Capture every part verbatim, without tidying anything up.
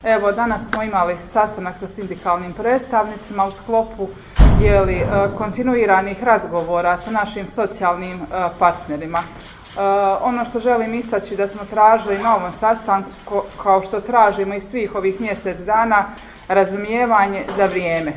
Evo, danas smo imali sastanak sa sindikalnim predstavnicima u sklopu dijeli kontinuiranih razgovora sa našim socijalnim partnerima. Ono što želim istaći da smo tražili na ovom sastanku, kao što tražimo i svih ovih mjesec dana, razumijevanje za vrijeme.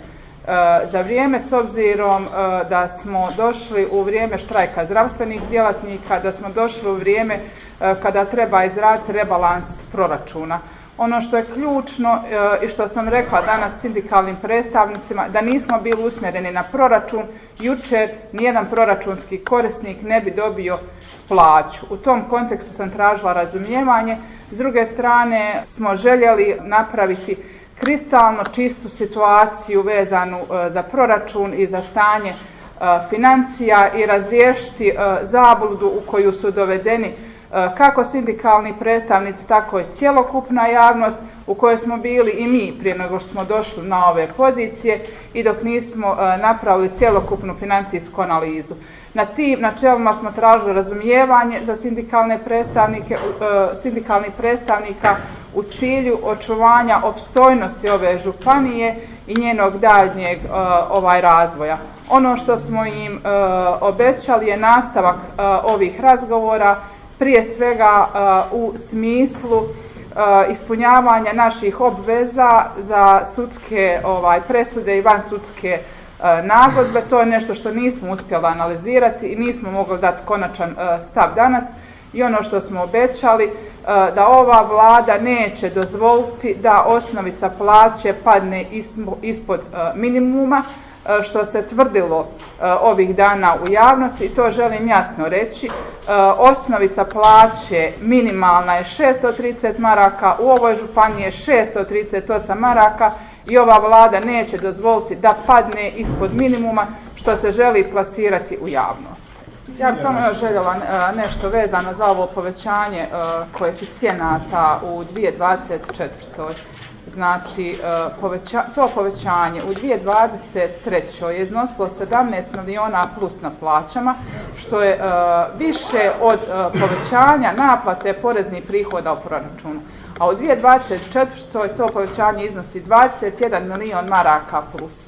Za vrijeme s obzirom da smo došli u vrijeme štrajka zdravstvenih djelatnika, da smo došli u vrijeme kada treba izraditi rebalans proračuna. Ono što je ključno i što sam rekla danas sindikalnim predstavnicima, da nismo bili usmjereni na proračun, jučer nijedan proračunski korisnik ne bi dobio plaću. U tom kontekstu sam tražila razumijevanje. S druge strane smo željeli napraviti kristalno čistu situaciju vezanu za proračun i za stanje financija i razriješiti zabludu u koju su dovedeni kako sindikalni predstavnici, tako i cjelokupna javnost u kojoj smo bili i mi prije nego što smo došli na ove pozicije i dok nismo napravili cjelokupnu financijsku analizu. Na tim načelima smo tražili razumijevanje za sindikalne predstavnike, sindikalnih predstavnika u cilju očuvanja opstojnosti ove županije i njenog daljnjeg ovaj razvoja. Ono što smo im obećali je nastavak ovih razgovora, prije svega u smislu ispunjavanja naših obveza za sudske ovaj, presude i vansudske nagodbe. To je nešto što nismo uspjeli analizirati i nismo mogli dati konačan stav danas. I ono što smo obećali, da ova Vlada neće dozvoliti da osnovica plaće padne ispod minimuma, što se tvrdilo ovih dana u javnosti, i to želim jasno reći. Osnovica plaće minimalna je šesto trideset maraka, u ovoj županiji je šesto trideset osam maraka i ova Vlada neće dozvoliti da padne ispod minimuma, što se želi plasirati u javnost. Ja bih samo još željela nešto vezano za ovo povećanje koeficijenata u dvije tisuće dvadeset četvrtoj. Znači, poveća, to povećanje u dvije tisuće dvadeset trećoj je iznosilo sedamnaest milijuna plus na plaćama, što je više od povećanja naplate poreznih prihoda u proračunu. A u dvije tisuće dvadeset četvrtoj to povećanje iznosi dvadeset jedan milijun maraka plus,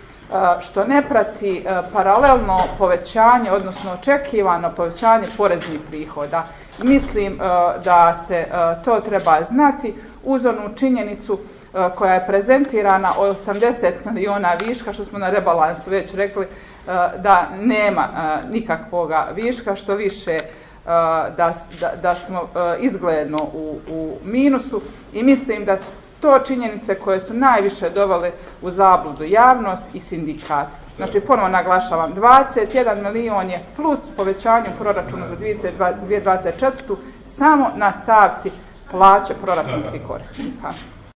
što ne prati paralelno povećanje, odnosno očekivano povećanje poreznih prihoda. Mislim da se to treba znati uz onu činjenicu koja je prezentirana o osamdeset milijuna viška, što smo na rebalansu već rekli da nema nikakvoga viška, što više da, da, da smo izgledno u, u minusu, i mislim da su to činjenice koje su najviše dovele u zabludu javnost i sindikat. Znači, ponovo naglašavam, dvadeset jedan milijun je plus povećanje proračuna za dvije tisuće dvadeset četvrtu samo na stavci plaće proračunskih korisnika.